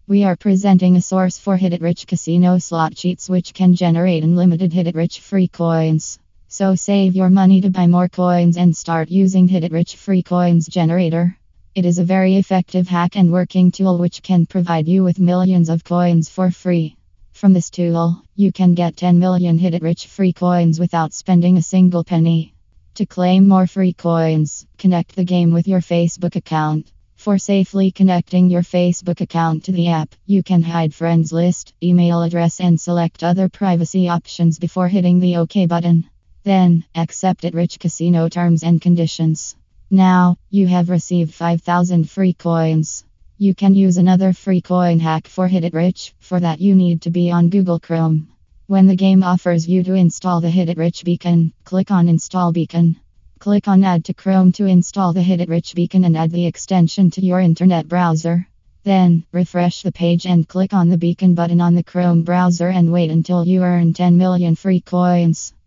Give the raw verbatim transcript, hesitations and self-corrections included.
We are presenting a source for Hit It Rich casino slot cheats which can generate unlimited Hit It Rich free coins. So save your money to buy more coins and start using Hit It Rich free coins generator. It is a very effective hack and working tool which can provide you with millions of coins for free. From this tool, you can get ten million Hit It Rich free coins without spending a single penny. To claim more free coins, connect the game with your Facebook account. For safely connecting your Facebook account to the app, you can hide friends list, email address and select other privacy options before hitting the OK button. Then, accept Hit It Rich casino terms and conditions. Now, you have received five thousand free coins. You can use another free coin hack for Hit It Rich. For that you need to be on Google Chrome. When the game offers you to install the Hit It Rich beacon, click on Install Beacon. Click on Add to Chrome to install the Hit It Rich beacon and add the extension to your internet browser. Then, refresh the page and click on the beacon button on the Chrome browser and wait until you earn ten million free coins.